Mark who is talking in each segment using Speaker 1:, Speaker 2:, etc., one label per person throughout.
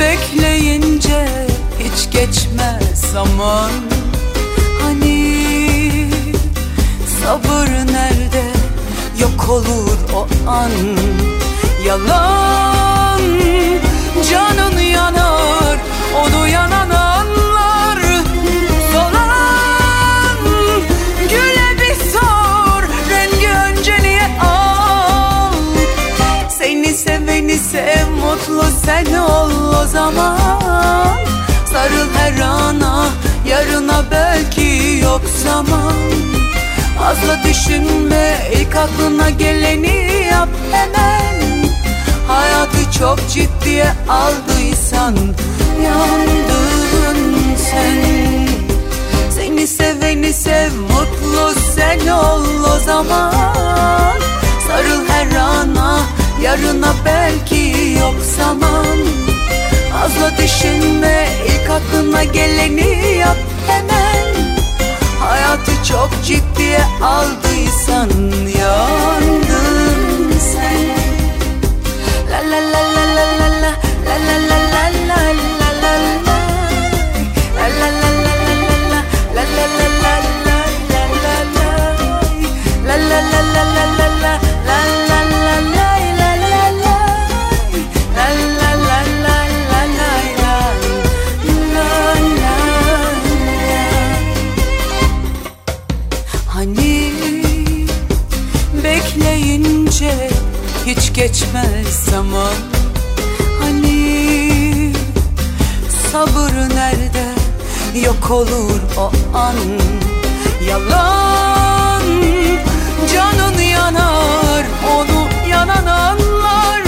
Speaker 1: Bekleyince hiç geçmez zaman. Hani sabır nerede, yok olur o an. Yalan, canın yanar, onu yanan anlar. Solan güle bir sor, rengi önce niye al. Seni seveni sev, mutlu sen ol o zaman. Sarıl her ana, yarına belki yok zaman. Fazla düşünme, ilk aklına geleni yap hemen. Hayatı çok ciddiye aldıysan yandın sen. Seni seveni sev, mutlu sen ol o zaman. Sarıl her ana, yarına belki yok zaman. Fazla düşünme, ilk aklına geleni yap hemen. Hayatı çok ciddiye aldıysan yandın sen. La la la la la la la la la la la la la la la. La la la la la la la la la la la la la. La la la la la la la la la la la. Hani bekleyince hiç geçmez zaman. Hani sabır nerede, yok olur o an. Yalan, canın yanar, onu yanan anlar.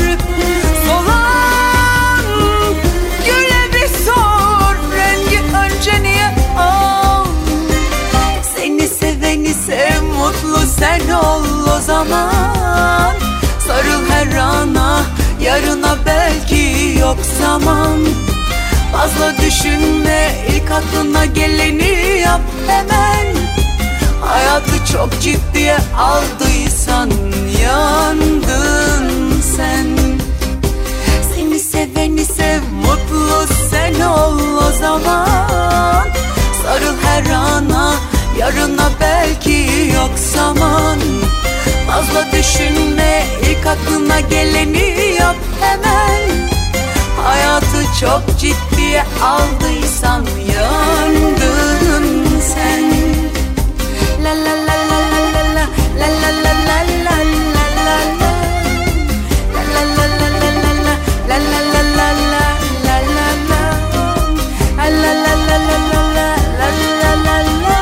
Speaker 1: Solan güle bir sor, rengi önce niye al. Seni seveni sev, mutlu sen ol o zaman. Sarıl her ana, yarına belki yok zaman. Fazla düşünme, ilk aklına geleni yap hemen. Hayatı çok ciddiye aldıysan yandın sen. Seni seveni sev, mutlu sen ol o zaman. Sarıl her ana, yarına belki yok zaman. Fazla düşünme, ilk aklına geleni yap hemen. Hayatı çok ciddiye aldıysan yandın sen. La la la la la la la la la la la la la la. La la la la la la la la la la la la la la. La la la la la la la la la la la.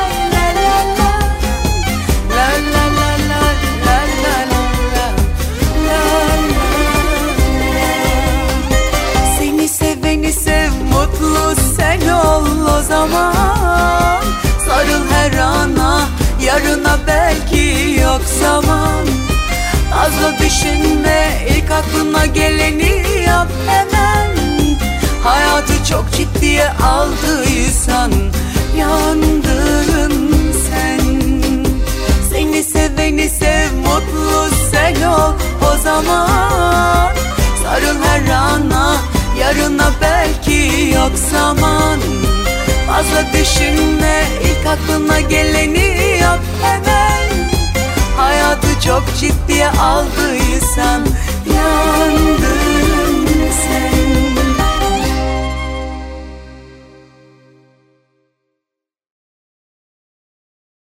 Speaker 1: Mutlu sen ol o zaman. Sarıl her ana, yarına belki yok zaman. Fazla düşünme, ilk aklına geleni yap hemen. Hayatı çok ciddiye aldıysan yandın sen. Seni seveni sev, mutlu sen ol o zaman. Sarıl her ana, yarına belki yok zaman. Fazla düşünme, ilk aklına geleni yap hemen. Hayatı çok ciddiye aldıysan